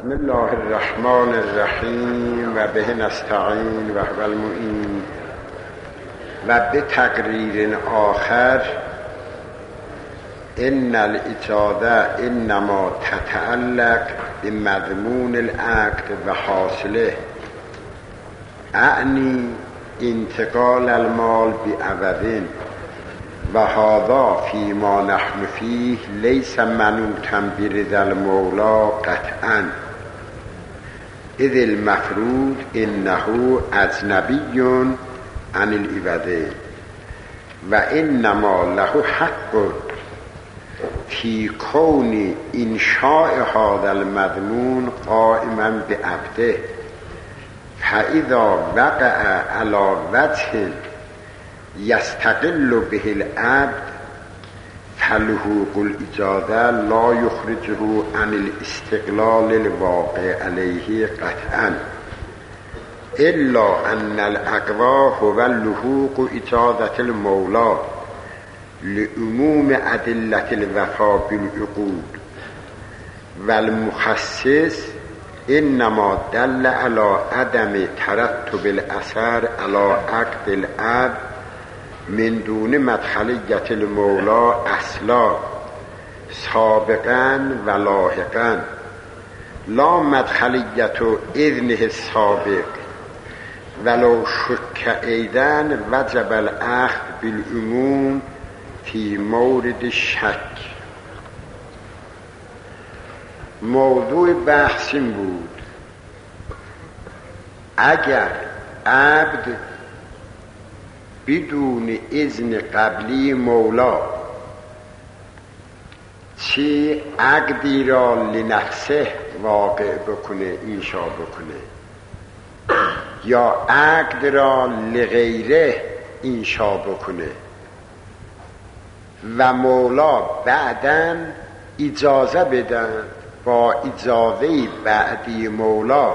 بسم الله الرحمن الرحیم و به نستعین و هو المعین. و به تقریر آخر ان الاجازه انما تتعلق بمضمون العقد و حاصله، اعنی انتقال المال بعوض و هذا فيما نحن فيه ليس منوطا برضا المولى قطعا، اذ المفروض انه اجنبي عن العوض و انما له حق في كون انشاء هذا المضمون قائما بعقده، فاذا وقع على وجه يستقل به العبد فلحوق الإجازة لا يخرجه عن الاستقلال الواقع عليه قطعا، إلا أن الأقوى هو لحوق إجازة المولى لعموم أدلة الوفاء بالعقود، والمخصص إنما دل على عدم ترتب الأثر على عقد العبد من دون مدخلية المولى اصلا سابقا و لاحقا، لا مدخلية اذنه السابق، ولو شك ايضا وجب الاخذ بالعموم في مورد الشك. موضوع بحث این بود اگر عبد بدون اذن قبلی مولا چه عقدی را لنفسه واقع بکنه، انشا بکنه، یا عقد را لغیره انشا بکنه و مولا بعداً اجازه بدن، با اجازه بعدی مولا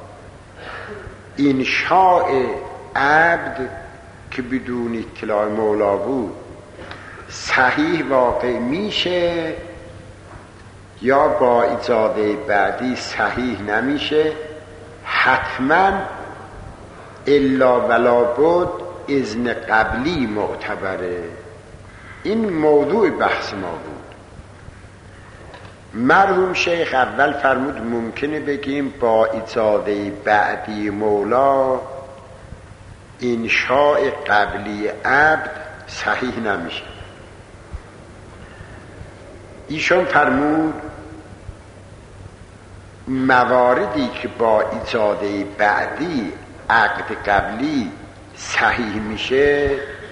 انشاء عقد که بدون اطلاع مولا بود صحیح واقع میشه یا با اجازه بعدی صحیح نمیشه، حتما الا ولا بد اذن قبلی معتبره. این موضوع بحث ما بود. مرحوم شیخ اول فرمود ممکنه بگیم با اجازه بعدی مولا انشاء قبلی عبد صحیح نمیشه. ایشون فرمود مواردی که با اجازه بعدی عقد قبلی صحیح میشه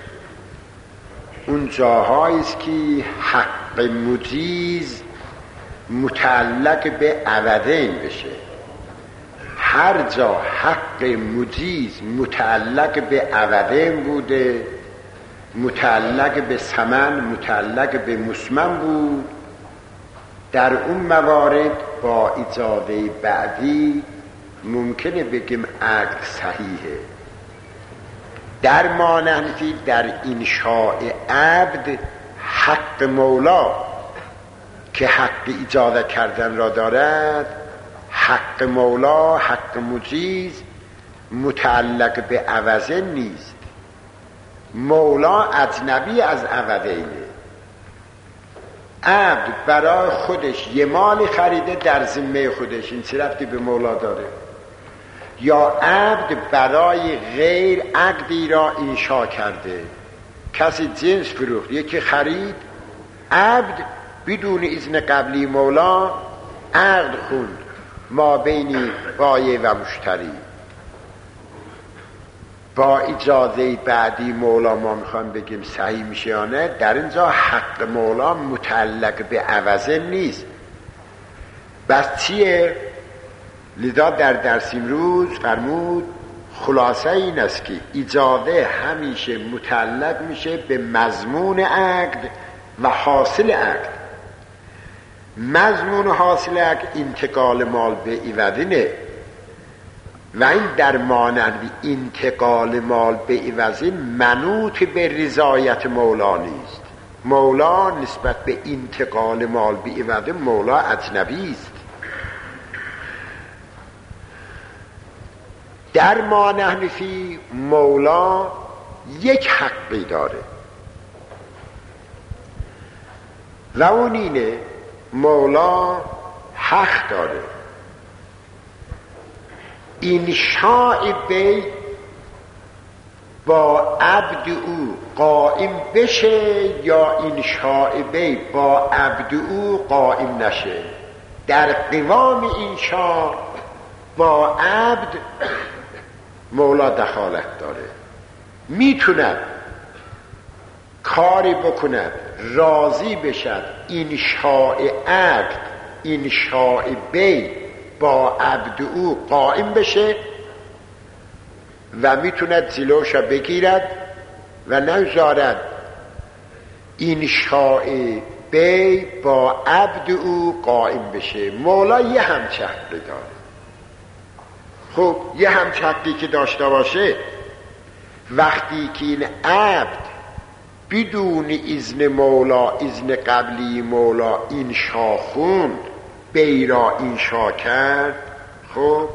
اون جاهاییست که حق مجیز متعلق به عوضین بشه. هر جا حق مجیز متعلق به عوضین بوده، متعلق به ثمن، متعلق به مسمن بود، در اون موارد با اجازه بعدی ممکنه بگیم عقد صحیحه. در مانندی در انشاء عبد حق مولا که حق اجازه کردن را دارد، حق مولا، حق مجیز متعلق به عوضه نیست. مولا اجنبی از عوضینه. عبد برای خودش یه مالی خریده در ذمه خودش، این چه ربطی به مولا داره؟ یا عبد برای غیر عقدی را انشا کرده، کسی جنس فروخت، یکی خرید، عبد بدون اذن قبلی مولا عقد خوند ما بین بایع و مشتری، با اجازه بعدی مولا ما میخوایم بگیم صحیح میشه یا نه. در اینجا حق مولا متعلق به عوضه نیست. بس چیه؟ لذا در درس امروز فرمود خلاصه این است که اجازه همیشه متعلق میشه به مضمون عقد و حاصل عقد. مضمون حاصل عقد انتقال مال به عوضینه و این در مانند انتقال مال به عوضین منوط به رضایت مولا نیست. مولا نسبت به انتقال مال به عوض مولا اجنبی است. در ما نحن فی مولا یک حقی داره و اون اینه مولا حق داره انشاء بی با عبد او قائم بشه یا انشاء بی با عبد او قائم نشه. در قوام انشاء با عبد مولا دخالت داره، میتوند کاری بکند راضی بشد انشاء عبد انشاء بی با عبد او قائم بشه و میتوند زیلوش بگیرد و نگذارد انشاء بی با عبد او قائم بشه. مولا یه همچه حقی داره. خب یه همچه حقی که داشته باشه، وقتی که این عبد بدون اذن مولا، اذن قبلی مولا انشا خوند، بی را انشا کرد، خب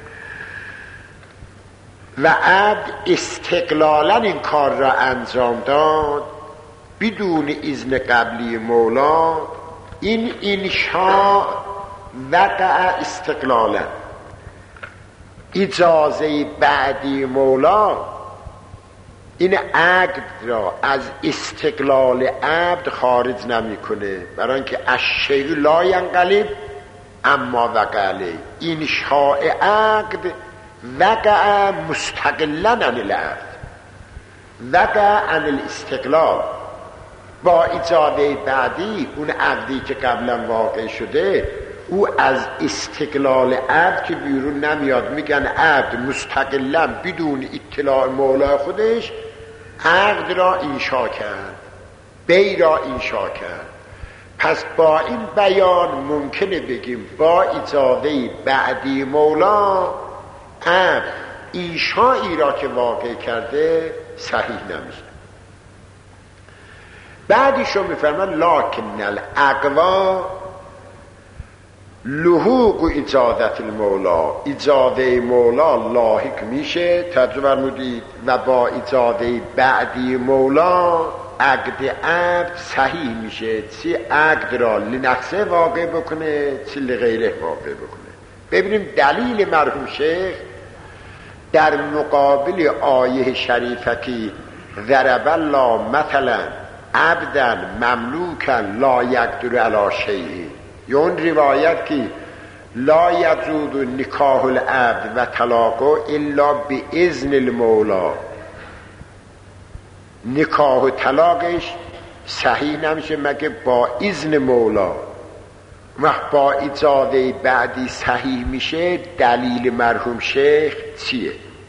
و عبد استقلالا این کار را انجام داد بدون اذن قبلی مولا، این انشا وقع استقلالا. اجازه بعدی مولا این عقد را از استقلال عبد خارج نمیکنه، برای اینکه الشیء لا ینقلب اما وقع علیه. انشاء عقد وقع مستقلا عن العبد، وقع عن الاستقلال. با اجازه بعدی اون عقدی که قبلا واقع شده او از استقلال عبد که بیرون نمیاد، میگن عبد مستقلا بدون اطلاع مولا خودش عقد را انشا کرد، بی را انشا کرد. پس با این بیان ممکنه بگیم با اجازه بعدی مولا عبد انشایی را که واقع کرده صحیح نمیشه. بعدیشو میفرمان لکن الاقوا لحوق اجازت المولا، اجازه مولا لاحق میشه، ترجمه فرمودید، و با اجازه بعدی مولا عقد عبد صحیح میشه، چی عقد را لنفسه واقع بکنه چی لغیره واقع بکنه. ببینیم دلیل مرحوم شیخ در مقابل آیه شریفه که ضرب الله مثلا عبدا مملوکا لا یقدر علی شیء، یا اون روایت که لا یجوز نکاح العبد و طلاقه الا باذن المولا، نکاح و طلاقش صحیح نمیشه مگه با اذن مولا. و با اجازه بعدی صحیح میشه. دلیل مرحوم شیخ چیه؟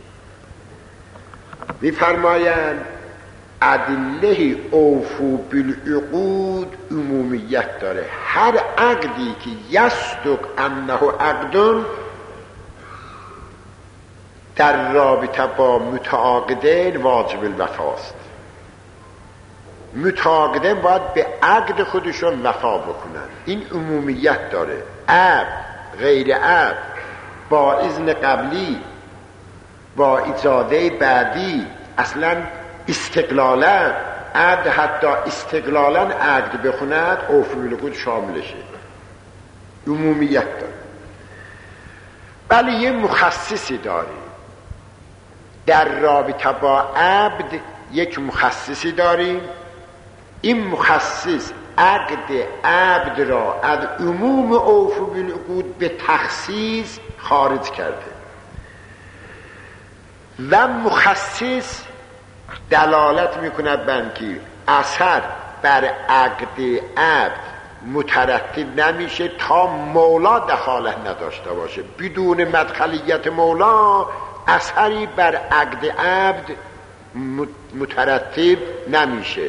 میفرمایند ادله اوفو بالعقود عمومیت داره. هر عقدی که یصدق انه عقد در رابطه با متعاقدین واجب الوفاست. متعاقدین باید به عقد خودشون وفا بکنن، این عمومیت داره. عقد غیر عقد با اذن قبلی با اجازه بعدی اصلا استقلالا عقد، حتی استقلالا عقد بخوند اوفو بالعقود شاملشه، عمومیت داره. ولی یه مخصصی داره در رابطه با عبد، یک مخصصی داریم. این مخصص عقد عبد را از عموم اوفو بالعقود به تخصیص خارج کرده و مخصص دلالت میکند بر اینکه اثر بر عقد عبد مترتب نمیشه تا مولا دخالت نداشته باشه. بدون مدخلیت مولا اثری بر عقد عبد مترتب نمیشه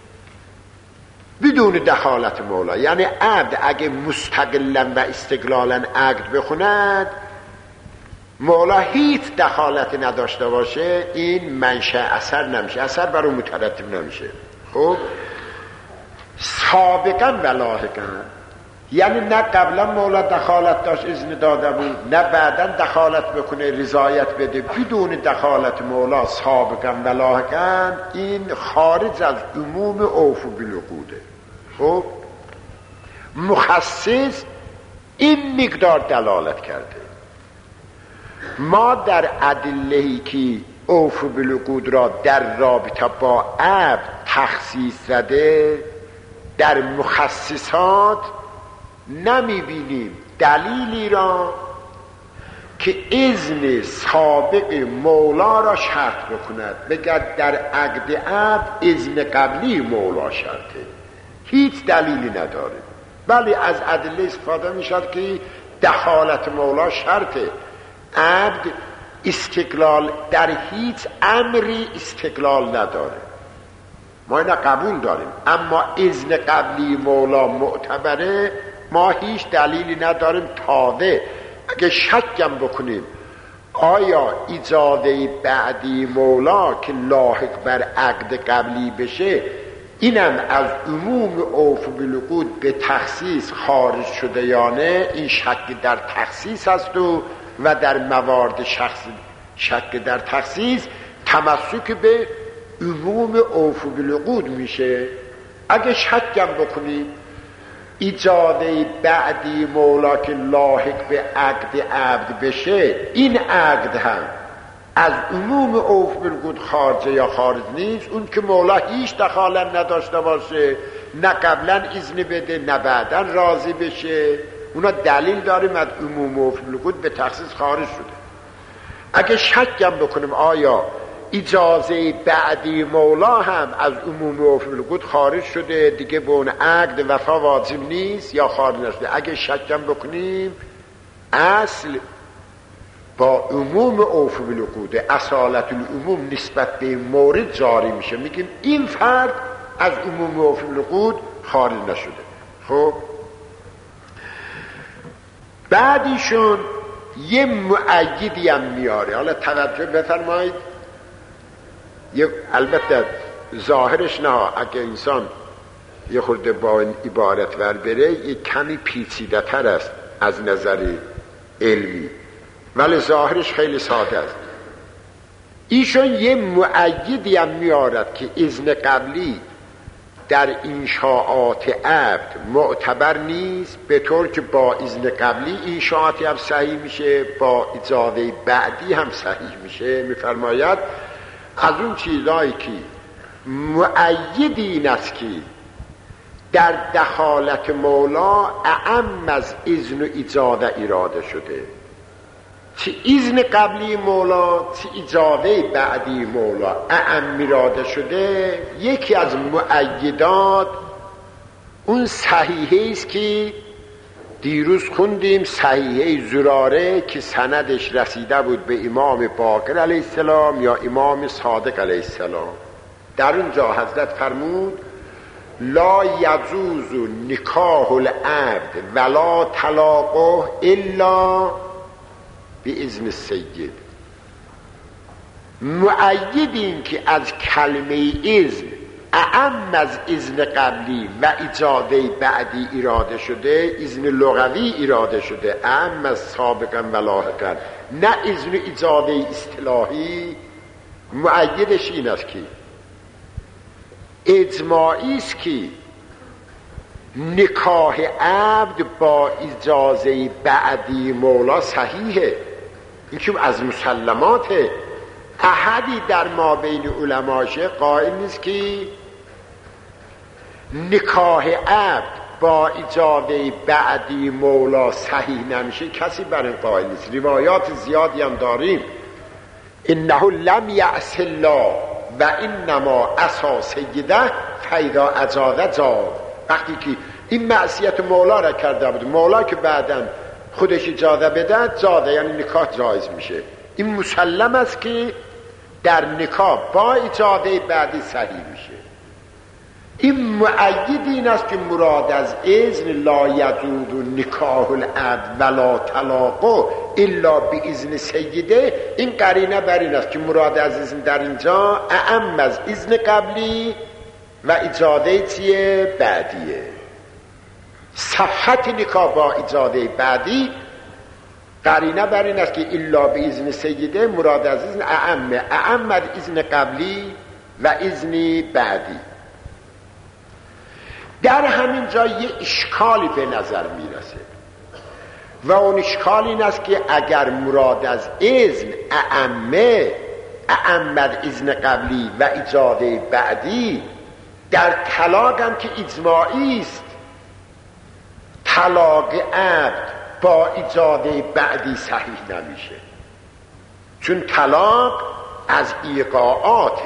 بدون دخالت مولا. یعنی عبد اگه مستقلا و استقلالا عقد بخوند، مولا هیچ دخالت نداشته باشه، این منشأ اثر نمیشه، اثر بر اون مترتب نمیشه. خب سابقا و لاحقا، یعنی نه قبلا مولا دخالت داشت اذن داده بود، نه بعدا دخالت بکنه رضایت بده بدون دخالت مولا سابقا و لاحقا. این خارج از عموم اوفو بالعقوده. خب مخصص این مقدار دلالت کرده. ما در ادله‌ای که اوفو بالعقود را در رابطه با عبد تخصیص زده، در مخصصات نمیبینیم دلیلی را که اذن سابق مولا را شرط بکند، بگرد در عقد عبد اذن قبلی مولا شرطه. هیچ دلیلی نداره. ولی از ادله استفاده میشد که دخالت مولا شرطه. عبد استقلال در هیچ امری استقلال نداره، ما اینا قبول داریم، اما اذن قبلی مولا معتبره. ما هیچ دلیلی نداریم تازه اگه شکم بکنیم آیا اجازه بعدی مولا که لاحق بر عقد قبلی بشه اینم از عموم اوفو بالعقود به تخصیص خارج شده یا نه، این شک در تخصیص است و در موارد شک در تخصیص تمسک به عموم اوفو بالعقود میشه. اگه شکم بکنیم اجازه بعدی مولا که لاحق به عقد عبد بشه، این عقد هم از عموم اوفو بالعقود خارجه یا خارج نیست. اون که مولا هیچ دخالت نداشته باشه، نه قبلا اذن بده نه بعدا راضی بشه، اونا دلیل داریم از عموم اوفو بالعقود به تخصیص خارج شده. اگه شکم بکنیم آیا اجازه بعدی مولا هم از عموم اوفو بالعقود خارج شده، دیگه به اون عقد وفا واجب نیست یا خارج نشده، اگه شکم بکنیم اصل با عموم اوفو بالعقود، اصالت العموم نسبت به مورد جاری میشه، میگیم این فرد از عموم اوفو بالعقود خارج نشده. خب بعدیشون یه مؤیدی هم میاره. حالا توجه بفرمایید، البته ظاهرش نه، اگه انسان یه خورده با این عبارت ور بره یه کمی پیچیده تر است از نظر علمی، ولی ظاهرش خیلی ساده است. ایشون یه مؤیدی هم میارد که اذن قبلی در انشاءات عبد معتبر نیست، به طور که با اذن قبلی انشاءاتی هم صحیح میشه، با اجازه بعدی هم صحیح میشه. میفرماید از اون چیزایی که مؤید این است که در دخالت مولا اعم از اذن و اجازه اراده شده، چه اذن قبلی مولا چه اجازه بعدی مولا اعم اراده شده. یکی از مؤیدات اون صحیحه است که دیروز خوندیم، صحیحه زراره که سندش رسیده بود به امام باقر علیه السلام یا امام صادق علیه السلام. در اونجا حضرت فرمود لا یجوز نکاح العبد ولا طلاقه الا باذن السید. مؤیدین که از کلمه اذن اعم از اذن قبلی و اجازه بعدی اراده شده، اذن لغوی اراده شده، اعم از سابقا و لاحقا، نه اذن اجازه اصطلاحی. مؤیدش این است که اجماعی است که نکاح عبد با اجازه بعدی مولا صحیحه. این که از مسلماته. احدی در ما بین علماشه قائل نیست که نکاح عبد با اجازه بعدی مولا صحیح نمیشه، کسی بر این قائل نیست. روایات زیادی هم داریم. انه لم یعص الله و انما عصا سیده فاذا اجاز جاز. وقتی که این معصیت مولا را کرده بود، مولا که بعداً خودش اجازه بده جازه، یعنی نکاح جایز میشه. این مسلم است که در نکاح با اجازه بعدی صحیح میشه. این مؤید این است که مراد از اذن لا یجوز نکاح العبد ولا طلاقه الا باذن سیده، این قرینه بر این است که مراد از اذن در اینجا اعم از اذن قبلی و اجازه چیه؟ بعدیه. صحت نکاح با اجازه بعدی قرینه بر این است که الا به اذن سیده مراد از اذن اعم اذن قبلی و اذن بعدی. در همین جا یه اشکالی به نظر میرسه و اون اشکال این است که اگر مراد از اذن اعم اذن قبلی و اجازه بعدی، در طلاق هم که اجماعی است طلاق عبد با اجازه بعدی صحیح نمیشه، چون طلاق از ایقاعاته.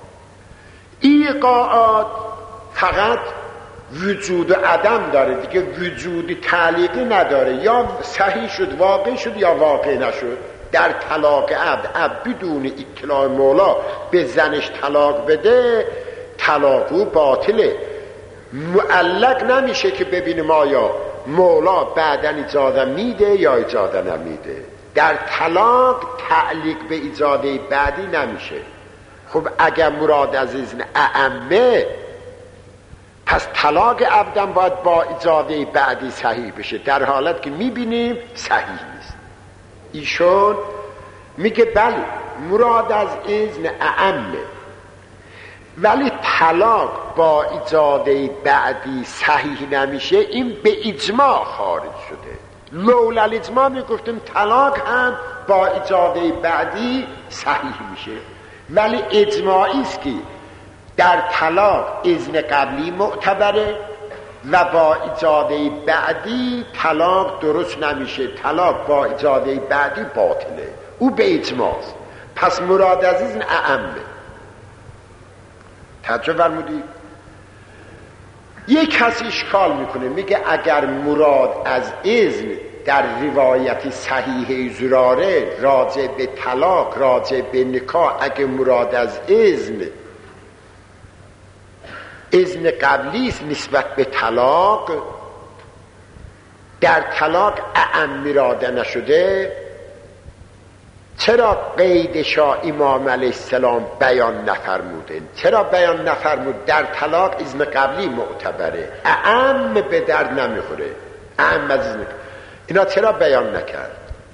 ایقاعات فقط وجود و عدم داره دیگه، وجود تعلیقی نداره، یا صحیح شد واقع شد یا واقع نشد. در طلاق عبد بدون اطلاع مولا به زنش طلاق بده، طلاق او باطله، معلق نمیشه که ببینیم آیا مولا بعداً اجازه میده یا اجازه نمیده. در طلاق تعلیق به اجازه بعدی نمیشه. خب اگر مراد از اذن اعمه، پس طلاق عبدم باید با اجازه بعدی صحیح بشه، در حالت که میبینیم صحیح نیست. ایشون میگه بله مراد از اذن اعمه، ولی طلاق با اجازه بعدی صحیح نمیشه، این به اجماع خارج شده. لولا الاجماع میگفتیم طلاق هم با اجازه بعدی صحیح میشه، ولی اجماعی است که در طلاق اذن قبلی معتبره و با اجازه بعدی طلاق درست نمیشه، طلاق با اجازه بعدی باطله، او به اجماع است. پس مراد از اذن اعمه. توجه فرمودید؟ یک کسی اشکال میکنه، میگه اگر مراد از اذن در روایت صحیح زراره راجع به طلاق، راجع به نکاح، اگه مراد از اذن قبلی است نسبت به طلاق، در طلاق اعم اراده نشده، چرا قیدشا امام علیه السلام بیان نفرموده؟ چرا بیان نفرمود در طلاق اذن قبلی معتبره، اعم به درد نمیخوره، اعم از اذن، اینا چرا بیان نکرد؟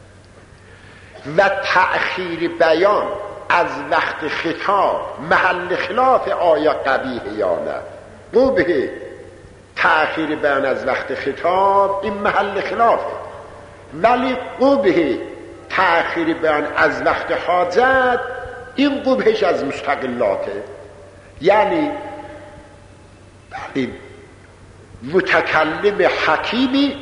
و تأخیر بیان از وقت خطاب محل خلاف آیا قبیح یا نه؟ قبیح. تأخیر بیان از وقت خطاب این محل خلافه، ولی قبیح تأخیر بیان از وقت حاجت این قبحش از مستقلاته. یعنی متکلم حکیمی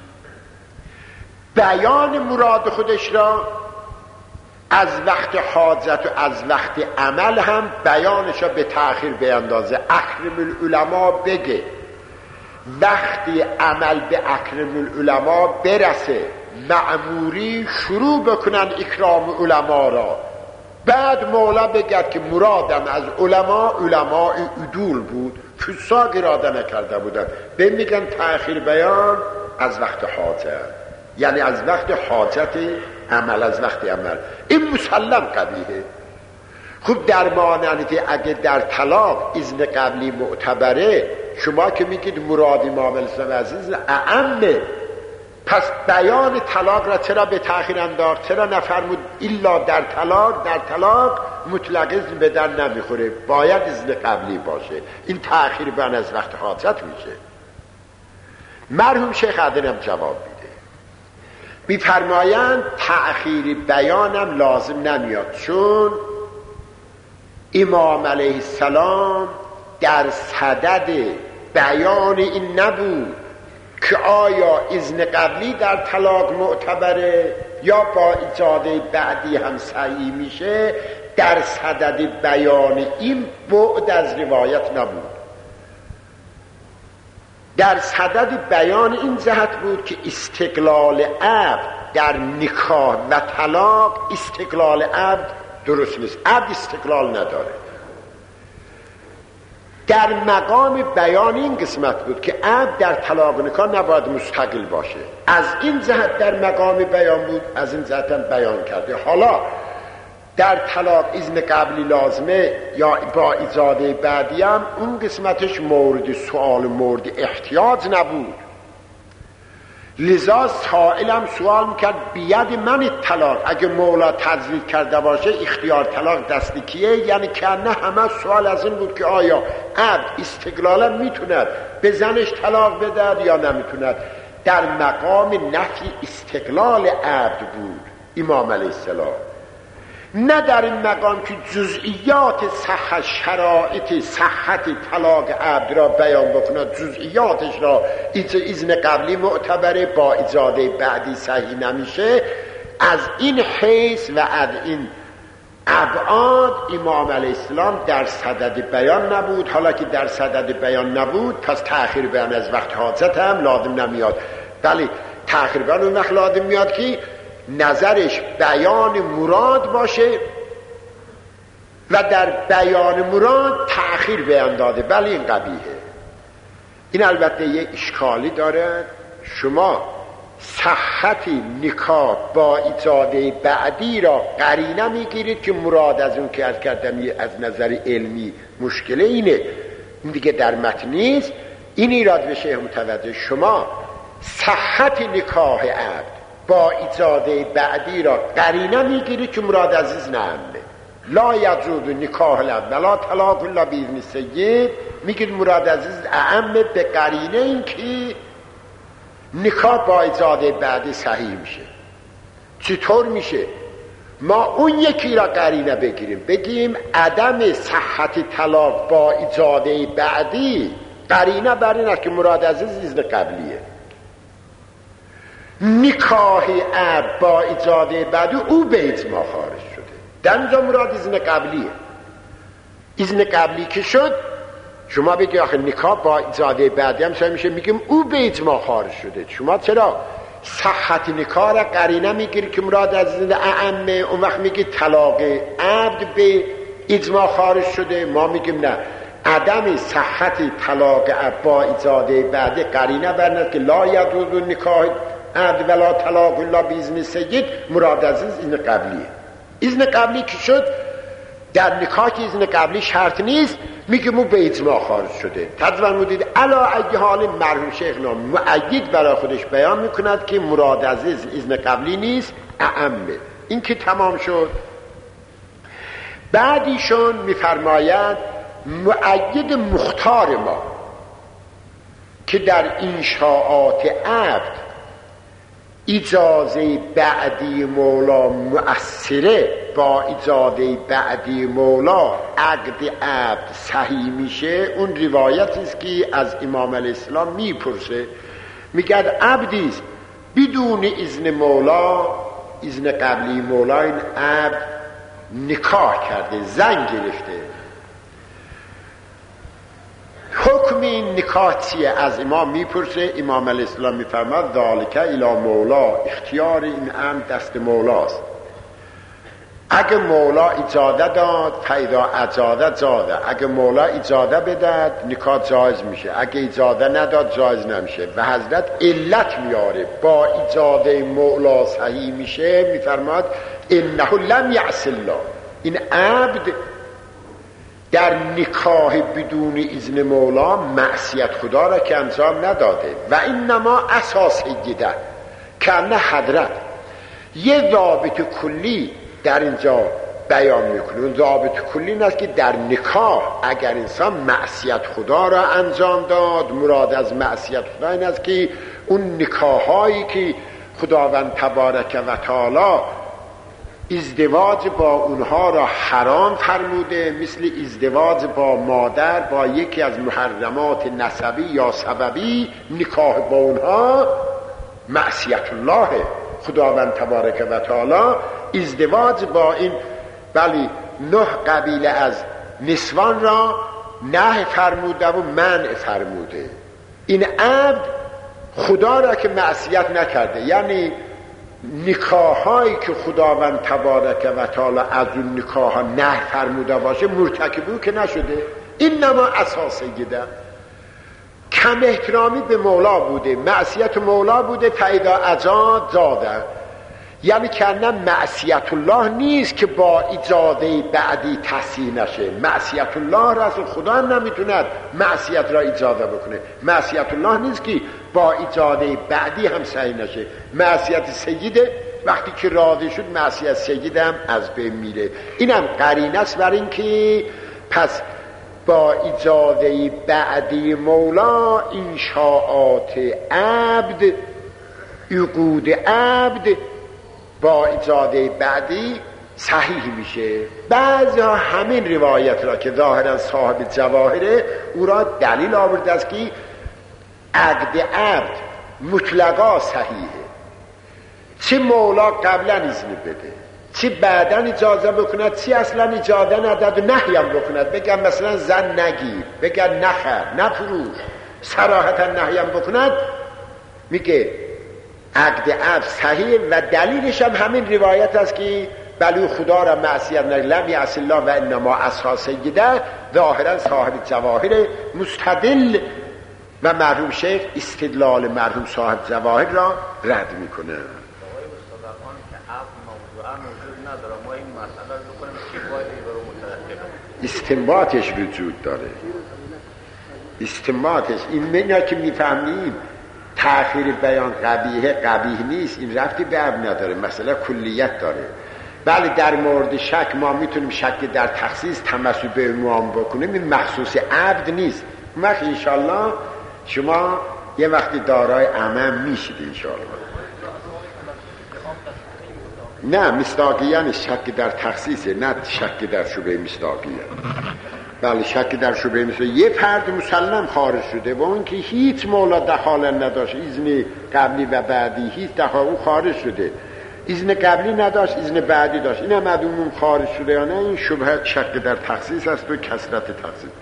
بیان مراد خودش را از وقت حاجت و از وقت عمل هم بیانش را به تأخیر بیندازه. اکرم العلماء بگه وقتی عمل به اکرم العلماء برسه، معموری شروع بکنن اکرام علماء را، بعد مولا بگد که مرادم از علماء عدول بود، فساق اراده نکرده بودن، به میگن تأخیر بیان از وقت حاجت، یعنی از وقت حاجت عمل، از وقت عمل. این مسلم قبیحه. خب در مانند اگه در طلاق اذن قبلی معتبره، شما که میگید مراد امام الاسلام عزیز اعمه، پس بیان طلاق را چرا به تأخیر انداخت؟ چرا نفرمود الا در طلاق مطلق اذن به در نمیخوره، باید اذن قبلی باشه؟ این تأخیر بیان از وقت حاجت میشه. مرحوم شیخ عدنم جواب میده، میفرمایند تأخیر بیانم لازم نمیاد، چون امام علیه السلام در صدد بیان این نبود که آیا اذن قبلی در طلاق معتبره یا با اجازه بعدی هم صحیح میشه. در صدد بیان این بعد از روایت نبود، در صدد بیان این جهت بود که استقلال عبد در نکاح و طلاق، استقلال عبد درست نیست، عبد استقلال نداره. در مقام بیان این قسمت بود که عبد در طلاق و نکاح نباید مستقل باشه، از این جهت در مقام بیان بود، از این جهت هم بیان کرده. حالا در طلاق اذن قبلی لازمه یا با اجازه بعدی هم، اون قسمتش مورد سوال، مورد احتیاج نبود، لذا سائلم سوال میکرد بید من طلاق، اگه مولا تزویج کرده باشه اختیار طلاق دست کیه؟ یعنی که نه همه سوال از این بود که آیا عبد استقلالا میتوند به زنش طلاق بده یا نمیتوند. در مقام نفی استقلال عبد بود امام علیه السلام، نه در این مقام که جزئیات صحت شرایط صحت طلاق عبد را بیان بکند، جزئیاتش را اذن قبلی معتبره با اجازه بعدی صحیح نمیشه. از این حیث و از این ابعاد امام علیه السلام در صدد بیان نبود. حالا که در صدد بیان نبود پس تأخیر بیان از وقت حاجت هم لازم نمیاد. بله تأخیر بیان اون وقت لازم میاد که نظرش بیان مراد باشه و در بیان مراد تأخیر بیان داده. بله این قبیحه. این البته یک اشکالی دارد. شما صحت نکاح با اجازه بعدی را قرینه میگیرید که مراد از اون که از کردم از نظر علمی مشکل اینه، این دیگه در متن نیست. این ایراد بشه متوجه. شما صحت نکاح عبد با اجازه بعدی را قرینه میگیرید که مراد عزیز نعمه لا یجوز نکاح العبد ولا طلاق الا باذن السید، میگید مراد عزیز اعمه به قرینه این که نکاح با اجازه بعدی صحیح میشه. چطور میشه؟ ما اون یکی را قرینه بگیریم بگیم عدم صحت طلاق با اجازه بعدی قرینه بر این است که مراد عزیز اذن قبلیه. نکاح عبد با اجازه بعدی او به اجماع خارج شده، در اینجا مراد اذن قبلیه. اذن قبلی که شد شما بگید آخه نکاح با اجازه بعدی هم صحیح میشه، میگیم او به اجماع خارج شده. شما چرا صحت نکاح را قرینه میگیرید که مراد از اذن اعمه، اون وقت میگید طلاق عبد به اجماع خارج شده. ما میگیم نه، عدم صحت طلاق عبد با اجازه بعدی قرینه برند که لا یجوز نکاح عبد ولا طلاق الا باذن السید، مراد از اذن قبلیه. اذن قبلی که شد در نکاح که اذن قبلی شرط نیست، میگه مو به اجماع خارج شده. تجربه مودید علا ای حال مرحوم شیخنا مؤید برای خودش بیان میکند که مراد از اذن قبلی نیست اعمه. این که تمام شد. بعدیشون میفرماید مؤید مختار ما که در انشاءات عبد اجازه بعدی مولا مؤثره، با اجازه بعدی مولا عقد عبد صحیح میشه. اون روایتی است که از امام علیه السلام میپرسه، میگه عبدیست بدون اذن مولا، اذن قبلی مولا، این عبد نکاح کرده، زن گرفته، حکم این نکاح چیه؟ از امام میپرسه. امام علیه السلام میفرماد ذالک الی مولا، اختیار این امر دست مولاست. اگه مولا اجازه داد فیدا اجازه جاده، اگه مولا اجازه بداد نکاح جایز میشه، اگه اجازه نداد جایز نمیشه. و حضرت علت میاره با اجازه مولا صحیح میشه. میفرماد انه لم یعص الله، این عبد در نکاح بدون اذن مولا معصیت خدا را که انجام نداده. و اینما اساس سیده که نه حضرت یه ضابط کلی در اینجا بیان میکنه. اون ضابط کلی این است که در نکاح اگر انسان معصیت خدا را انجام داد، مراد از معصیت خدا این است که اون نکاحایی که خداوند تبارک و تعالی ازدواج با اونها را حرام فرموده، مثل ازدواج با مادر با یکی از محرمات نسبی یا سببی، نکاح با اونها معصیت الله خداوند تبارک و تعالی. ازدواج با این بلی 9 قبیله از نسوان را نه فرموده و منع فرموده. این عبد خدا را که معصیت نکرده، یعنی نکاحایی که خداوند تبارک و تعالی از اون نکاحا نه فرموده باشه مرتکبو که نشده. این نما اساسه گیده کم احترامی به مولا بوده، معصیت مولا بوده، فیدا اجاد زاده. یعنی که نه معصیت الله نیست که با اجازه بعدی تصحیح نشه. معصیت الله رسول خدا هم نمیتوند معصیت را اجازه بکنه. معصیت الله نیست که با اجازه بعدی هم صحیح نشه. معصیت سیده وقتی که راضی شد معصیت سید هم از بین میره. اینم قرینه است بر این که پس با اجازه بعدی مولا انشاءات عبد، عقود عبد با اجازه بعدی صحیح میشه. بعضی ها همین روایت را که ظاهرا صاحب جواهره او را دلیل آورده است که عقد عبد مطلقا صحیحه، چه مولا قبلا اذن بده چه بعدا اجازه بکند، چه اصلا اجازه نداد و نهی هم بکند، بگم مثلا زن نگیر، بگم نخر نفروش، صراحتا نهی هم بکند، میگه عقد عبد صحیح و دلیلش هم همین روایت است که بلو خدا را معصیت لم یعص الله و انما عصا سیده. ظاهرا صاحب جواهر مستدل و مرحوم شیخ استدلال مرحوم صاحب جواهر را رد میکنه. استنباطش وجود داره، استنباطش این مینا که میفهمیم تأخیر بیان قبیح نیست، این رفتی به عبد نداره، مسئله کلیت داره. بله در مورد شک ما میتونیم شک در تخصیص تمسک به عموم بکنیم، این مخصوص عبد نیست. وقت انشالله شما یه وقتی دارای عمم میشید انشالله. نه مصداقیه نیست، شک در تخصیصه، نه شک در شبه مصداقیه. بله شک در شبه مصداقیه. یه فرد مسلم خارج شده و اون که هیچ مولا دخالت نداشت، اذن قبلی و بعدی هیچ دخالت، او خارج شده، اذن قبلی نداشت اذن بعدی داشت، این هم عموم خارج شده یا نه، این شبه شک در تخصیص است و کثرت تخصیص.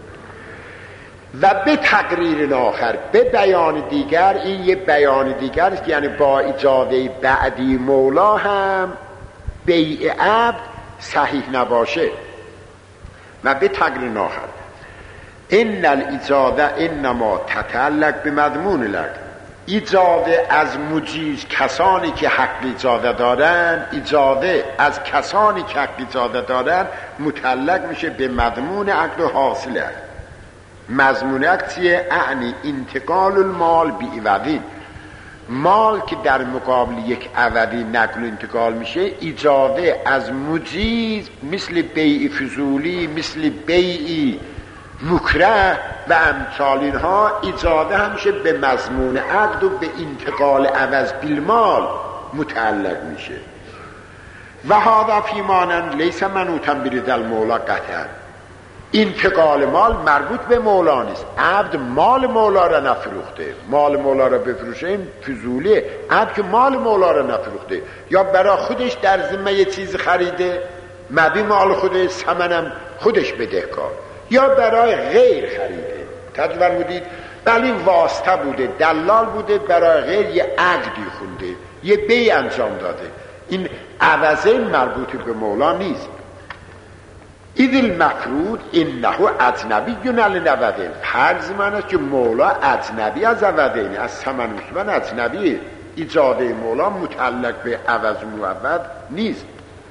و به تقریر آخر، به بیان دیگر، این یه بیان دیگر است یعنی با اجازه بعدی مولا هم بیع عبد صحیح نباشه. و به تقریر آخر ان الاجازه انما تتعلق به مضمون لک، اجازه از مجیز کسانی که حق اجازه دارن، اجازه از کسانی که حق اجازه دارن متعلق میشه به مضمون عقد حاصل است. مضمون عقد چیه؟ اعنی انتقال المال بعوضین، مال که در مقابل یک عوضی نقل و انتقال میشه، اجازه از مجیز مثل بیع فضولی، مثل بیع مکره و امثال اینها، اجازه همیشه به مضمون عقد و به انتقال عوض بالمال متعلق میشه. و هذا فی مانن لیس منوطا برضا المولا قطعا، انتقال مال مربوط به مولا نیست. عبد مال مولا را نفروخته، مال مولا را بفروشه این فضولیه. عبد که مال مولا را نفروخته، یا برای خودش در ذمه یه چیز خریده، مبی مال خودش، ثمنم خودش بدهکار، یا برای غیر خریده. تجربه بودید بله این واسطه بوده، دلال بوده، برای غیر یه عقدی خونده، یه بیع انجام داده، این عوضه مربوط به مولا نیست. اذ المفروض انه اجنبی علی العوضین، فرض من است که مولا اجنبی از عوضین، از ثمن من اجنبی، اجازه مولا متعلق به عوض معوض نیست.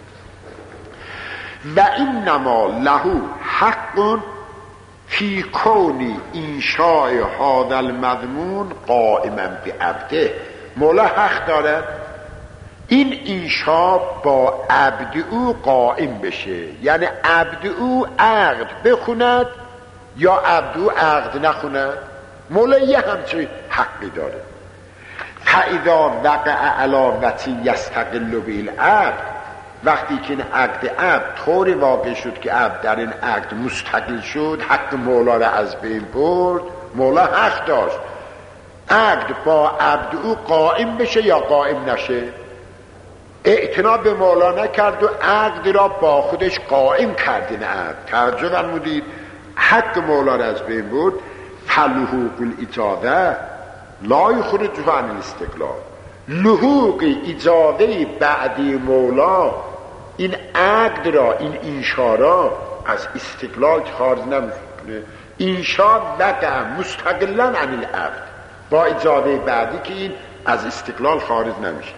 و انما له حق فی کون انشاء هذا المضمون قائما بعبده، مولا حق داره این انشا با عبد او قائم بشه، یعنی عبد او عقد بخوند یا عبد او عقد نخوند، مولا یه همچه حقی داره. فاذا وقع علی وجه یستقل به العبد، وقتی که این عقد عبد طوری واقع شد که عبد در این عقد مستقل شد، حق مولا را از بین برد، مولا حق داشت عقد با عبد او قائم بشه یا قائم نشه، اعتنا به مولا نکرد و عقد را با خودش قائم کرد. این عقد توجه فرمودید حق مولا را از بین برد. فلحوق الاجازه لا یخرج عن الاستقلال، لحوق اجازه بعدی مولا این عقد را، این انشا را از استقلال خارج نمیکنه. انشا وقع مستقلا عن العبد، با اجازه بعدی که این از استقلال خارج نمیشه.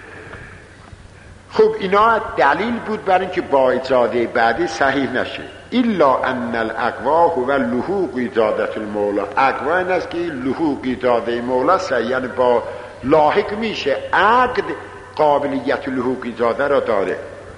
خب اینا دلیل بود برای اینکه با اجازه بعدی صحیح نشه. الا ان الاقوا هو لحوق ایجادت المولا. اقوا این است که لحوق ایجاده مولا است، یعنی با لاحق میشه، عقد قابلیت لحوق ایجاده را داره.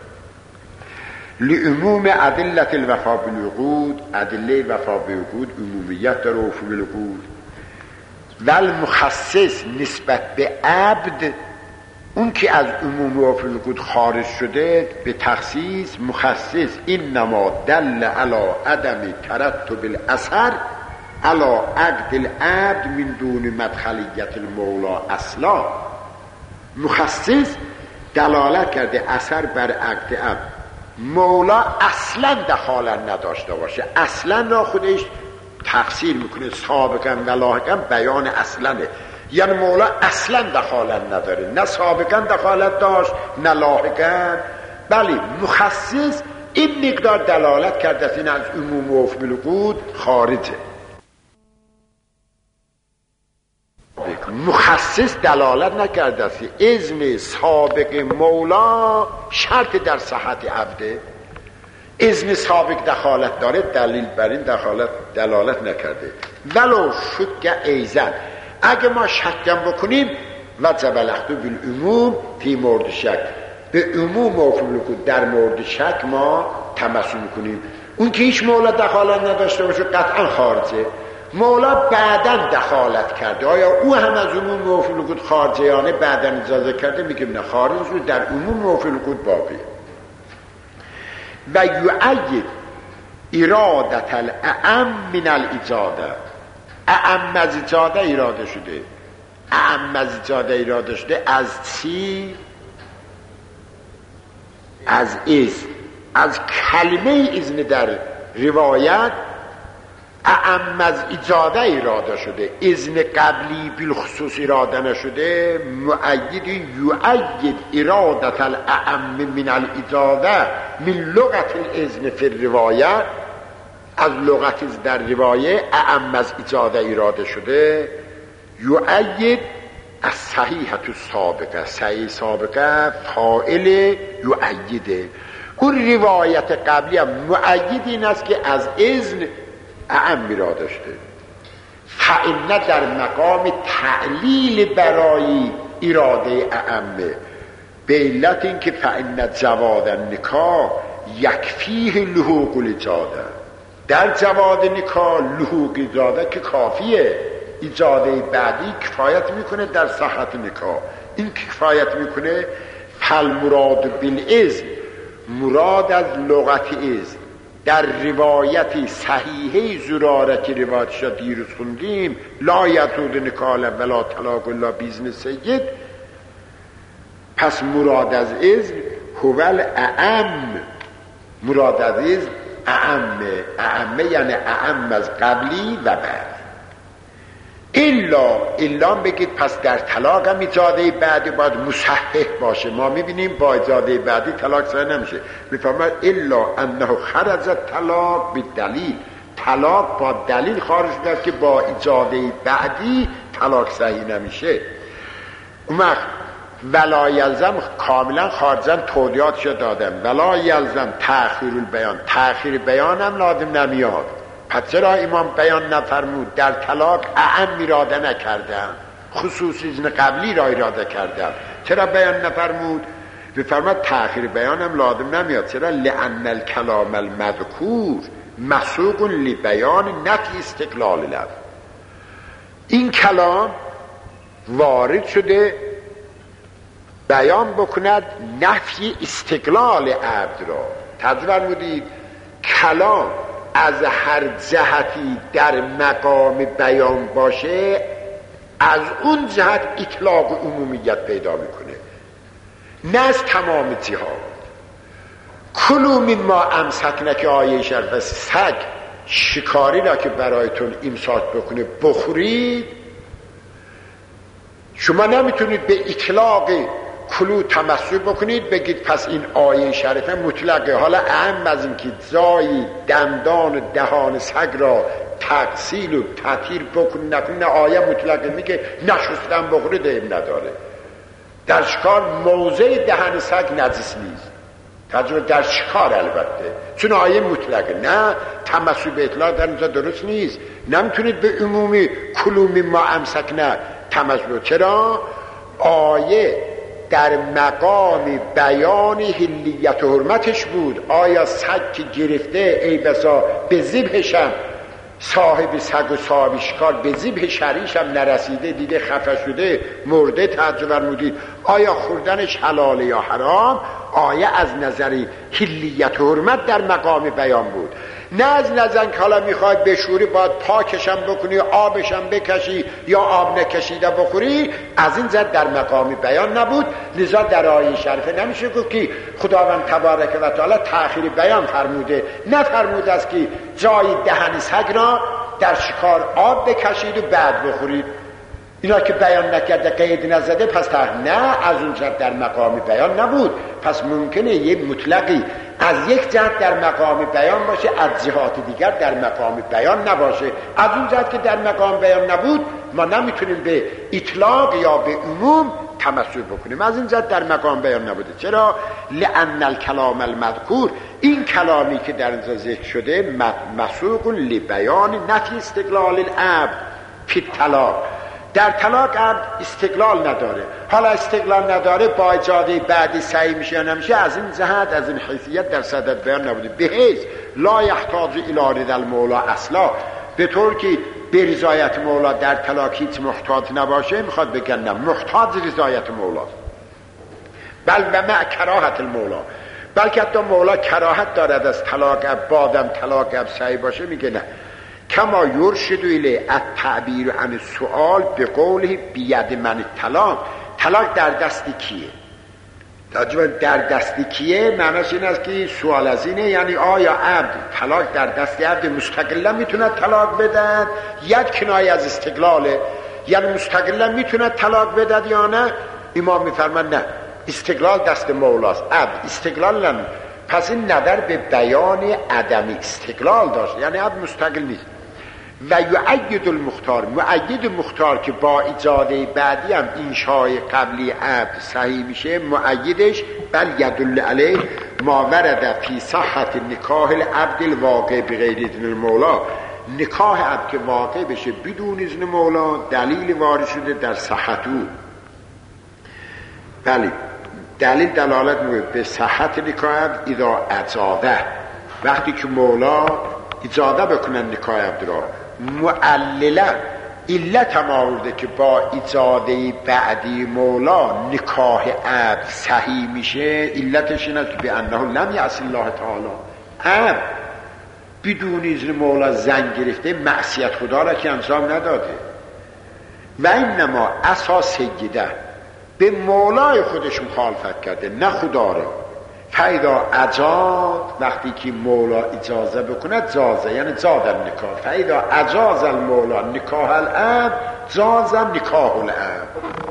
لعموم ادلت الوفا بالعقود، ادله وفا بالعقود عمومیت داره و فی العقود. و المخصص نسبت به عبد، اون که از عموم و فی العقود خارج شده به تخصیص مخصص، انما دل علی عدم ترتب الاثر علی عقد العبد من دون مدخلیت المولا اصلا. مخصص دلالت کرده اثر بر عقد عبد، مولا اصلا دخالت نداشته باشه، اصلا را خودش تفسیر میکنه، سابقا و لاحقا بیان اصلنه، یعنی مولا اصلا دخالت نداره، نه سابقا دخالت داشت نه لاحقا. بله مخصص این مقدار دلالت کرده است این از عموم و فی العقود خارجه. مخصص دلالت نکرده است. اذن سابق مولا شرط در صحت عبده، اذن سابق دخالت داره، دلیل بر این دلالت نکرده. ولو شک ایزن، اگه ما شکم بکنیم وجب الاخذ بالعموم فی مورد شک، به عموم و فی العقود در مورد شک ما تمسک میکنیم. اون که هیچ مولا دخالت نداشته باشه قطعا خارجه. مولا بعداً دخالت کرده، آیا او هم از عموم و فی العقود خارجه یا نه بعداً اجازه کرده؟ میگیم نه، خارج رو در عموم و فی العقود باقیه. و یعید ارادت الاعم من الاجاده، اعم از اجاده اراده شده. اعم از اجاده اراده شده از چی؟ از اذن، از کلمه اذن در روایت اعم از اجاده اراده شده، اذن قبلی بالخصوص اراده نشده. مؤید یؤید ارادت الاعم من الاجاده من لغت الاذن فی الروایه، از لغت در روایه اعم از اجاده اراده شده. یؤید از صحیحت السابقه، صحیح سابقه فاعل یؤیده. اون روایت قبلی هم مؤید این است که از اذن اعم را داشته. فإن در مقام تعلیل برای اراده اعمه، به علت این که فإن جواد النکاح یکفیه لحوق الاجاده، در جواد نکاح لحوق اجاده که کافیه، اجاده بعدی کفایت میکنه در صحت نکاح. این کفایت میکنه. فالمراد بالاذن، مراد از لغت اذن در روایتی صحیحه زراره که روایتش را دیروز خوندیم، لا یتود نکالا ولا طلاق الا باذن سید، پس مراد از اذن هو الاعم، مراد از اذن اعمه یعنی اعم از قبلی و بعد. الا بگید پس در طلاق هم اجاده بعدی باید مصحح باشه. ما میبینیم با اجاده بعدی طلاق صحیح نمیشه. میفهمد الا انه خرج طلاق بالدلیل، طلاق با دلیل خارج شده که با اجاده بعدی طلاق صحیح نمیشه. اون وقت ولا یلزم کاملا خارجن توضیحاتشو دادم. ولا یلزم تأخیر البیان، تأخیر بیان هم لازم نمیاد. پس چرا امام بیان نفرمود؟ در طلاق اعم اراده نکردم، خصوص اذن قبلی را اراده کردم. چرا بیان نفرمود؟ بفرماد تأخیر بیان هم لازم نمیاد. چرا؟ لأن الکلام المذکور مسوق لبیان نفی استقلال لفظ. این کلام وارد شده بیان بکند نفی استقلال عبد را. تجربه بودید کلام از هر جهتی در مقام بیان باشه از اون جهت اطلاق عمومیت پیدا میکنه، نه از تمام جهات. کلوا مما امسکنا که آیه شرف سگ شکاری را که برایتون امساک بکنه بخورید. شما نمیتونید به اطلاق کلو تمسک بکنید بگید پس این آیه شریفه مطلقه. حالا اهم از این که جایی دندان و دهان سگ را تغسیل و تطهیر بکنید نکنید، آیه مطلقه میگه نشستن بخورید، این نداره. در شکار موضع دهن سگ نجس نیست، ترجمه در شکار البته، چون آیه مطلقه. نه تمسک به اطلاق در اینجا درست نیست. نمیتونید به عمومی کلوا مما امسکنا تمسک. چرا؟ آیه در مقام بیان حلیت و حرمتش بود. آیا سگ که گرفته ای بسا به ذبحشم صاحب سگ و صاحب شکار به ذبح شرعیش هم نرسیده، دیده خفه شده مرده، ترجمه فرمودید آیا خوردنش حلاله یا حرام؟ آیه از نظر حلیت و حرمت در مقام بیان بود، نه از نظر که حالا میخواد بشوری باید پاکشم بکنی، آبشم بکشی یا آب نکشیده بخوری. از این زد در مقام بیان نبود. لذا در آیه شریفه نمیشه گفت که خداوند تبارک و تعالی تأخیر بیان فرموده. نفرموده است که جای دهن سگ را در شکار آب بکشید و بعد بخورید. اینا که بیان نکرده، قید نزده، پس نه، از اون جهت در مقام بیان نبود. پس ممکنه یه مطلقی از یک جهت در مقام بیان باشه، از جهات دیگر در مقام بیان نباشه. از اون جهت که در مقام بیان نبود ما نمیتونیم به اطلاق یا به عموم تمسک بکنیم. از این جهت در مقام بیان نبوده. چرا؟ لأن الکلام المذکور، این کلامی که در اینجا ذکر شده، مسوق لبیان نفی استقلال العبد فی الطلاق. در طلاق عبد استقلال نداره. حالا استقلال نداره، با اجازه بعدی صحیح میشه یا نمیشه، از این جهت، از این حیثیت در صدد بیان نبوده. به حیث لا یحتاج الی رضا المولا اصلا، به طور که به رضایت مولا در طلاق هیچ محتاج نباشه. میخواد بگن نه، محتاج رضایت مولاست، بل و مع کراهت المولا، بلکه حتی مولا کراهت دارد از طلاق عبد، بادم طلاق عبد صحیح باشه. میگه نه، کما یرشد الی التعبیر عن السؤال به قوله بید من الطلاق. طلاق در دست کیه؟ در دست کیه معنیش این است که سوال از اینه، یعنی آیا عبد طلاق در دست عبد مستقلا میتونه طلاق بدهد، یک کنایه از استقلاله، یعنی مستقلا میتونه طلاق بدهد یا نه؟ امام میفرمان نه، استقلال دست مولاست، عبد استقلال نمی. پس این نظر به بیان عدم استقلال داشت، یعنی عبد مستقل نیست. و یؤید المختار، مؤید مختار که با اجازه بعدی هم انشای قبلی عبد صحیح میشه، مؤیدش بل یدل علیه ما ورد فی صحت نکاح العبد الواقع بغیر اذن المولا. نکاح عبد که واقع بشه بدون اذن مولا، دلیل وارد شده در صحت او. بله، دلیل دلالت میکنه به صحت نکاح عبد اذا اجازه، وقتی که مولا اجازه بکنن نکاح عبد را. معلله علت هم آورده که با اجازه بعدی مولا نکاح عبد صحیح میشه. علتش این است که به انه لم یعص الله تعالی، عبد بدون اذن مولا زن گرفته، معصیت خدا را که انجام نداده. و اینما اساس سیده به مولای خودش مخالفت کرده، نه خدا را. فایدا اجاز، وقتی که مولا اجازه بکنه جازه، یعنی جاز النکاح. فایدا اجاز المولا نکاح العبد جاز نکاح العبد.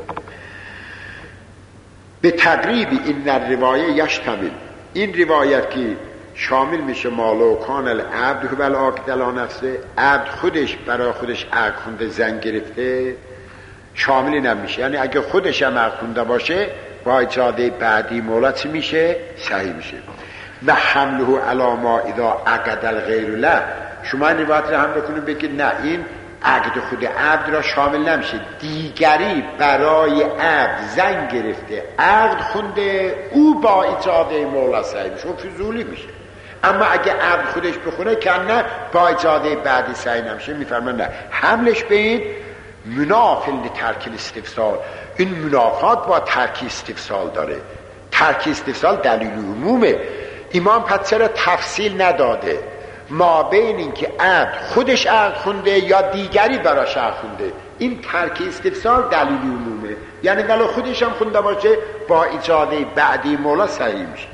به تقریب این روایه یشتمل، این روایت که شامل میشه مالو کان العبد هو العاقد علی نفسه، عبد خودش برای خودش عقد خونده زن گرفته، شامل نمیشه. یعنی اگه خودش هم عقد خونده باشه با اجازه بعدی مولا چی میشه؟ صحیح میشه. و حمله علی ما اذا عقد الغیر له، شما این روایت رو هم بکنید بگید نه، این عقد خود عبد را شامل نمیشه، دیگری برای عبد زن گرفته عقد خونده، او با اجازه مولا صحیح میشه، اون فضولی میشه. اما اگه عبد خودش بخونه که نه، با اجازه بعدی صحیح نمیشه. میفرمان نه، حملش به این منافل ترک الاستفسال، این منافات با ترک استفسال داره. ترک استفسال دلیل عمومه. امام پس چرا تفصیل نداده ما بین این که عبد خودش عقد خونده یا دیگری براش عقد خونده؟ این ترک استفسال دلیل عمومه، یعنی ولو خودش هم خونده باشه با اجازه بعدی مولا صحیح میشه.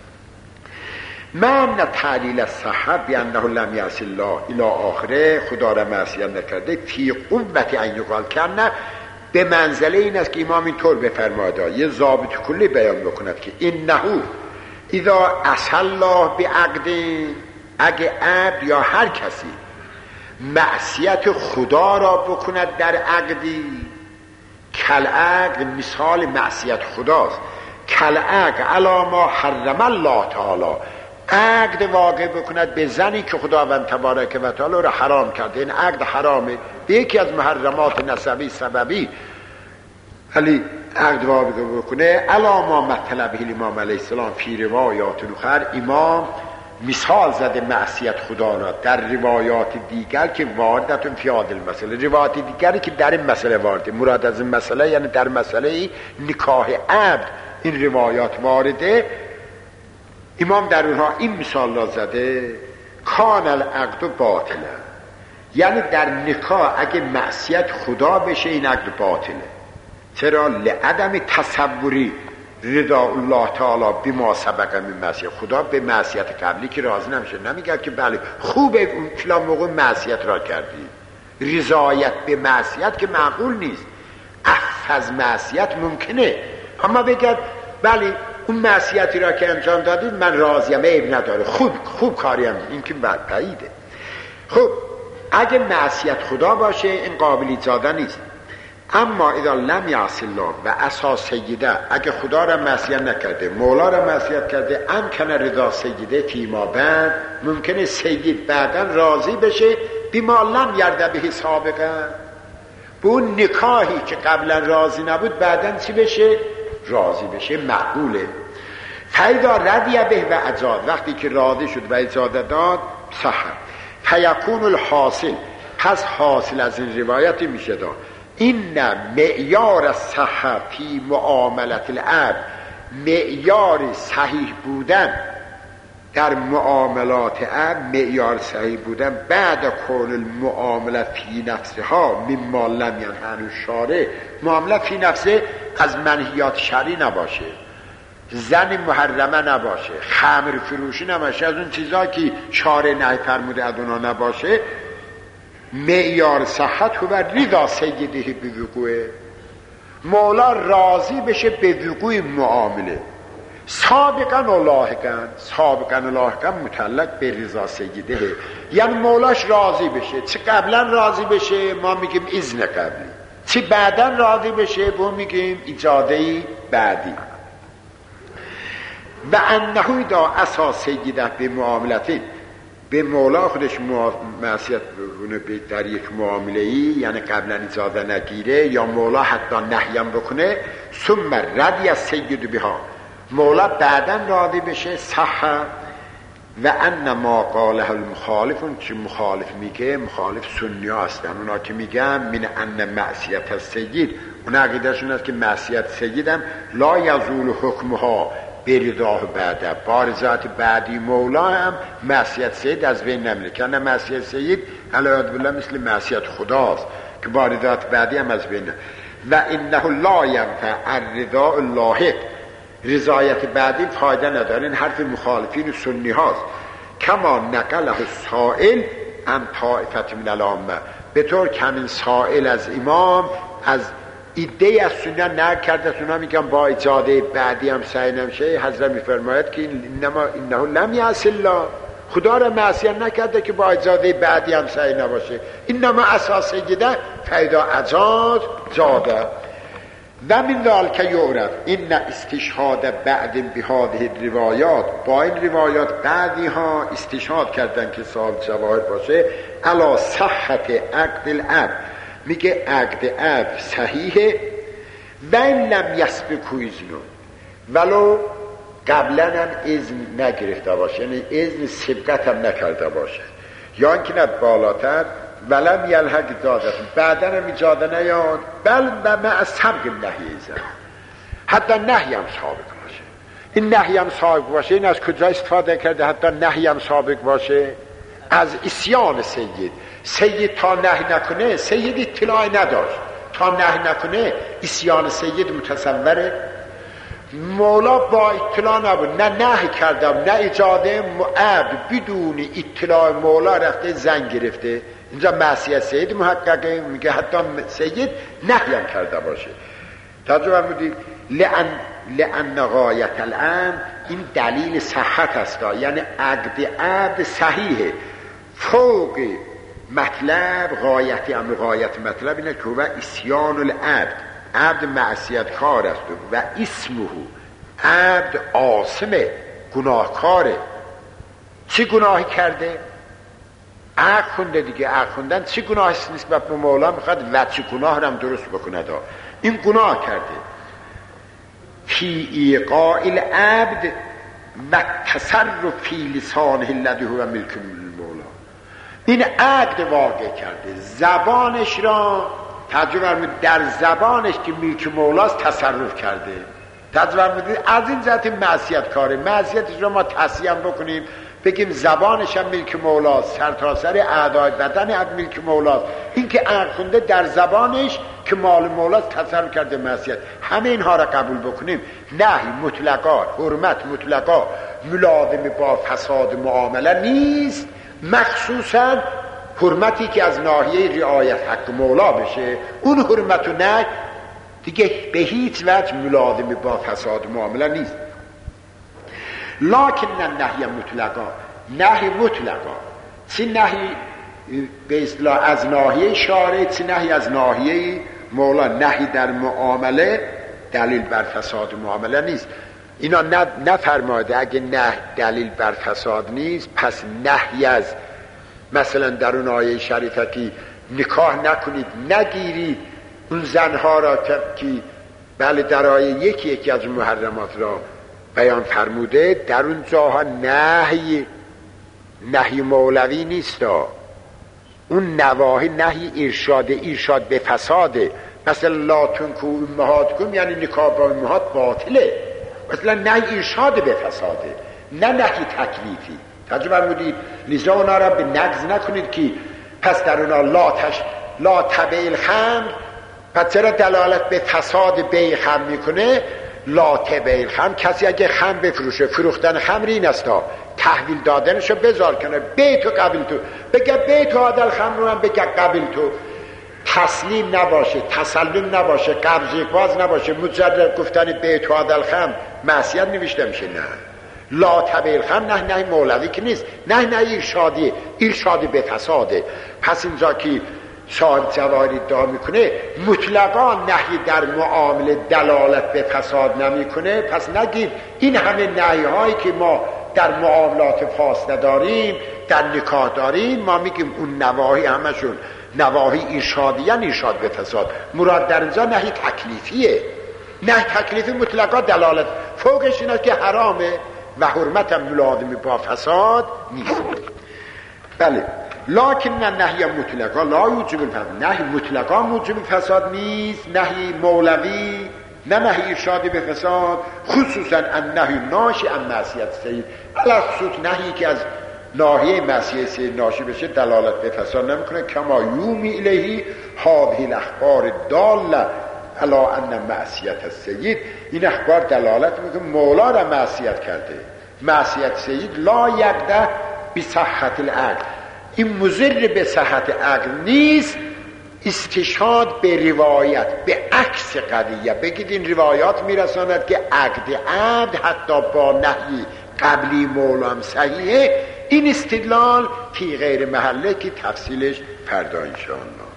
من تعلیل الصحه بانه لم یعص الله الی آخره، خدا را معصیت نکرده، فی قوت ان یقال کنه، به منزله این است که امام اینطور بفرماید، یه ضابط کلی بیان بکند که انه اذا عصى الله بعقد، اگه عبد یا هر کسی معصیت خدا را بکند در عقدی، کل عقد مثال معصیت خداست، کالعقد علی ما حرم الله تعالی، عقد واقع بکند به زنی که خداوند تبارک و تعالی را حرام کرده. این عقد حرامه، به یکی از محرمات نسبی سببی علی عقد واقع بکنه. علی ما مطلب امام علیه السلام فی روایات الاخر، امام مثال زده معصیت خدا را در روایات دیگر که واردتون فی هذا المسئله، روایات دیگری که در این مسئله وارده. مراد از این مسئله یعنی در مسئله نکاح عبد این روایات وارده. امام در اونها این مثال را زده کان العقد باطلا، یعنی در نکاح اگه معصیت خدا بشه این عقد باطله. چرا؟ لعدم تصوری رضا الله تعالی بما سبق من معصیت، خدا به معصیت قبلی که راضی نمیشه، نمیگه که بله خوبه اون فلان موقع معصیت را کردی. رضایت به معصیت که معقول نیست. عفو از معصیت ممکنه، اما بگه بله اون معصیتی را که انجام دادید من راضیم، عیب نداره، خوب کاریم، این که بعیده. خب اگه معصیت خدا باشه این قابل ایجاد نیست. اما اذا لم یعص الله و عصا سیده، اگه خدا را معصیت نکرده، مولا را معصیت کرده، امکن رضا سیده فیما بعد، ممکنه سید بعدا راضی بشه بما لم یرد به سابقا، به اون نکاحی که قبلا راضی نبود بعدا چی بشه؟ راضی بشه، معقوله. فیدا رضی به و اجاز، وقتی که راضی شد و اجازه داد صح. فیکون الحاصل، پس حاصل از این روایتی میشه داد این معیار صحه فی معاملت العبد، معیار صحیح بودن در معاملات عبد، معیار صحیح بودن بعد کون المعامله فی نفسها مما لم ینهی الشارع، معامله فی نفسه از منهیات شرعی نباشه، زن محرمه نباشه، خمر فروشی نباشه، از اون چیزا که شارع نهی فرموده از اونا نباشه. معیار صحت و رضا سیده به وقوعه، مولا راضی بشه به وقوع معامله. سابقا و لاحقا متعلق به رضا سیده، یعنی مولاش راضی بشه. چه قبلا راضی بشه ما میگیم اذن قبلی، چه بعدا راضی بشه ما میگیم اجازه بعدی. و انه دا اساس سیده به معاملتی، به مولا خودش معصیت بکنه در یک معامله ای، یعنی قبلا اجازه نگیره یا مولا حتی نهیم بکنه، ثم رضی السید بها، مولا بعدا راضی بشه صح. و ان ما قاله المخالفون، که مخالف میگه، مخالف سنی ها هستن، اونا که میگن من ان معصیت السید، اونا عقیدهشون است که معصیت سید هم لا یزول حکمها برضاه بعده، بارزات بعدی مولا هم معصیت سید از بین نمیره، که نه معصیت سید علیه بالله مثل معصیت خداست که بارزات بعدی هم از بین. و انه لا ینفع الرضا اللاحق، رضایت بعدی فایده نداره. این حرف مخالفین سنی هاست. کما نقله السائل عن طائفه من العامه، به طور که همین سائل از امام از ایده از سنی نکرده، اونا میگن با اجازه بعدی هم سعی نمیشه. حضرت میفرماید که انه لم یعص الله، خدا را معصیت نکرده که با اجازه بعدی هم سعی نباشه. انما اساس جده فیدا اجاز زاده. و من ذلک یعرف این استشهاد بعد بهذه الروایات، با این روایات بعدی ها استشهاد کردن که صاحب شواهد باشه علی صحت عقد العبد، میگه عقد عبد صحیحه و این لم یسبقه اذن، ولو قبلا هم اذن نگرفته باشه، یعنی اذن سبقت هم نکرده باشه، یا اینکه نه بالاتر ولم یلحق اجازت، بعدا هم اجازه نیاد، بل مع سبق نهی ایزن، حتی نهی هم سابق باشه. این نهی هم سابق باشه این از کجا استفاده کرده؟ حتی نهی هم سابق باشه از اسیان سید. سید تا نهی نکنه سید اطلاعی نداشت، تا نهی نکنه اسیان سید متصوره. مولا با اطلاع نبود، نه نهی کردم نه اجازه، عبد بدون اطلاع مولا رفته زن گرفته، اینجا معصیت سید محققه. میگه حتی سید نهی هم کرده باشه. ترجمه بودید لأن غایت الامر، این دلیل صحت است، یعنی عقد عبد صحیحه. فوق مطلب غایت امر، غایت مطلب اینه که هو اسیان العبد، عبد معصیت کار است و اسمه عبد عاصمه، گناهکاره. چی گناهی کرده؟ عقل خونده دیگه. عقل خوندن چی گناهی نسبت به مولا؟ میخواد وچه گناه رو هم درست بکنه. این گناه کرده. فی ایقاع العبد و تصرف فی لسانه الذی هو ملک المولا. این عقد واقع کرده، زبانش را ترجمه فرمودید در زبانش که ملک مولاست تصرف کرده. ترجمه فرمودید از این جهت معصیت کاره. معصیتش را ما تصحیح بکنیم بگیم زبانش هم ملک مولاست، سرتاسر اعضای بدن هم ملک مولاست. این که عقل خونده در زبانش که مال مولاست تصرف کرده معصیت. همه اینها را قبول بکنیم. نهی مطلقا، حرمت مطلقا ملازم با فساد معامله نیست، مخصوصا حرمتی که از ناحیه رعایت حق مولا بشه. اون حرمت و نهی دیگه به هیچ وجه ملازم با فساد معامله نیست. لکن نهی مطلقا، نهی مطلقا، چه نهی به اصطلاح از ناحیه شارع، چه نهی از ناحیه مولا. نهی در معامله دلیل بر فساد معامله نیست. اینا نفرماده اگه نه دلیل بر فساد نیست پس نهی از مثلا در اون آیه شریفه که نکاح نکنید، نگیرید اون زنها را که بله در آیه یکی از محرمات را بیان فرموده، در اون جاها نهی مولوی نیست. اون نواهی نهی ارشاد به فساده. مثلا لا تنکحوا امهاتکم یعنی نکاح با امهات باطله، مثلا نهی ارشاد به فساده، نه نهی تکلیفی. ترجمه فرمودید لذا اونا را به نقض نکنید که پس در اونا لا تبیع الخمر، پس چرا دلالت به فساد بیع خمر میکنه؟ لا تبیع الخمر، کسی اگه خمر بفروشه، فروختن خمر این است تحویل دادنشو بذار کنه، بیع تو قبل تو، بگه بیع تو عدل خمر رو هم بگه قبل تو، تسلیم نباشه، تسلم نباشه، قبض باز نباشه، مجرد گفتن بیع تو عدل خمر معصیت نوشته میشه. نه، لا تبیع الخمر نه مولوی که نیست، نه ارشادی به فساده. پس اینجا که صاحب جواهر ادعا میکنه مطلقا نهی در معامله دلالت به فساد نمیکنه، پس نگید این همه نهی هایی که ما در معاملات فاسده داریم، در نکاح داریم، ما میگیم اون نواهی همشون نواهی ارشادی یعنی ارشاد به فساد. مراد در اینجا نهی تکلیفیه. نهی تکلیفی مطلقا دلالت فوقش اینه که حرامه و حرمت هم ملازم با فساد نیست. بله، لکن نهی مطلقا لا یوجب الفساد، نهی مطلقا موجب فساد نیست، نهی مولوی نه نهی ارشادی به فساد، خصوصا النهی ناشی عن معصیت سید، خصوص نهی که از ناحیه معصیت سید ناشی بشه دلالت به فساد نمیکنه. کما یومی الیه هذه الاخبار داله علی ان معصیت السید، این اخبار دلالت میکنه مولا را معصیت کرده. معصیت سید لا یقدح بصحت العقل، این مضر به صحت عقل نیست. استشهاد به روایت به عکس قضیه، بگید این روایات میرساند که عقد عبد حتی با نهی قبلی مولا هم صحیحه. این استدلال فی غیر محله که تفصیلش فردا انشاءالله.